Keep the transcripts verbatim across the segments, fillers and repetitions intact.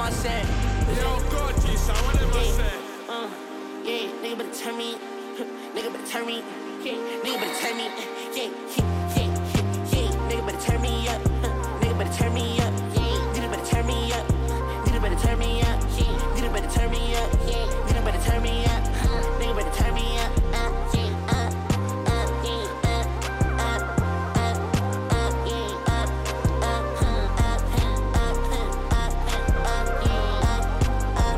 my set. Yo, gorgeous, I want them Yeah, set. uh, yeah, nigga better turn me, nigga better turn me, yeah, nigga better turn me, yeah, yeah, yeah, yeah, nigga better turn me up, nigga better turn me up, yeah, nigga better turn me up, nigga better turn me up, yeah, nigga better turn me up, yeah, nigga better turn me up, nigga better turn me up, uh, yeah, uh, uh, yeah, uh, uh, uh, uh, yeah, uh, uh, uh, uh, uh, uh, uh, yeah,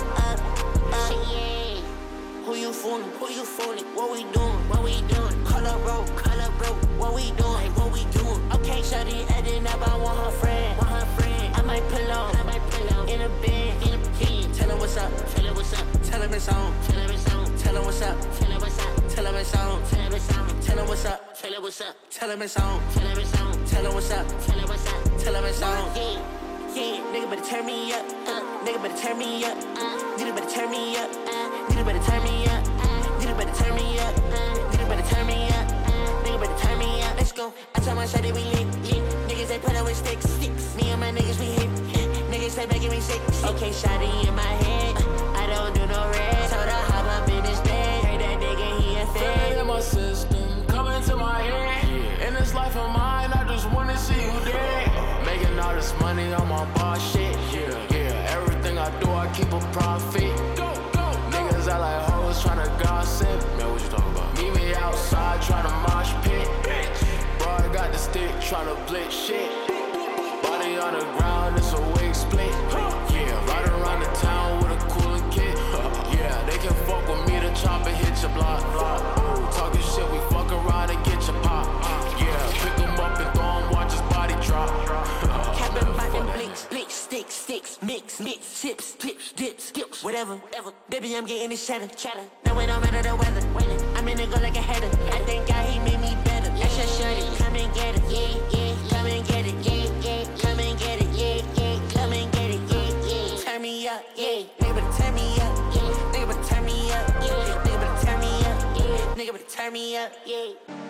uh, uh, yeah. Who you fooling? Who you fooling? What we doing? What we doing? Call up, bro. Call up, bro. What we doing? What we doing? Okay, shawty, adding up. I want her friend. Want her friend. I might pull up. I might pull up in a bed. In a bed. Tell her what's up. Tell her what's up. Tell her it's on. Tell her it's on. Tell her what's up. Tell her what's up. Tell her it's on. Tell her it's on. Tell her what's up. Tell her what's up. Tell her it's on. Tell her it's on. Tell her what's up. Tell her what's up. Tell her it's on. Yeah, yeah. Nigga better turn me up. Uh, nigga better turn me up. Uh, nigga better turn me up. Uh, nigga better turn me up. Nigga better turn me up, nigga better turn me up, nigga better turn me up. Let's go. I told my shawty we lit, lit. Niggas they put up with sticks, sticks. Me and my niggas we hit, hit. Niggas they making me sick. Okay, shawty in my head, I don't do no red. Told her hop up in his bed. Heard that nigga he a fed. In my system, coming to my head. In this life of mine, I just wanna see you dead. Making all this money on my boss shit. Yeah, yeah. Everything I do, I keep a profit. Go, go, niggas I like hoes tryna gossip. Man, what you talking about? Meet me outside tryna mosh pit. Bro, I got the stick tryna blitz shit. Body on the ground, it's a wig split. Yeah, ride around the town with a cooling kit. Yeah, they can fuck with me, the chopper hit your block. Ooh, talking shit, we fuck around and get your pop. Yeah, pick him up and throw him, watch his body drop. Cabin by them blinks, blinks, sticks, sticks, mix, mix, chips, clips, dips, skips, whatever, whatever. Baby, I'm getting this cheddar, cheddar. Now it don't matter the weather, weather. I'm in it go like a header. I think God he made me better. That's your shorty, come and get it, yeah, yeah. Come and get it, yeah, yeah. Come and get it, yeah, yeah. Come and get it, yeah, yeah. Turn me up, yeah. Nigga better turn me up, yeah. Nigga better turn me up, yeah. Nigga better turn me up, yeah. Nigga better turn me up, yeah.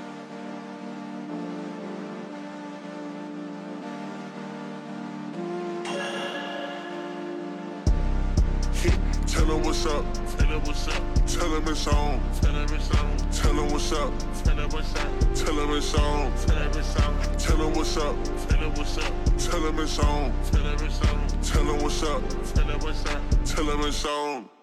Tell him what's up. Tell her what's up. Tell him it's on. Tell her it's on. Tell him what's up. Tell her what's up. Tell him it's on. Tell her it's on. Tell him what's up. Tell her what's up. Tell him it's on. Tell her it's on. Tell him what's up. Tell her what's up. Tell him it's on.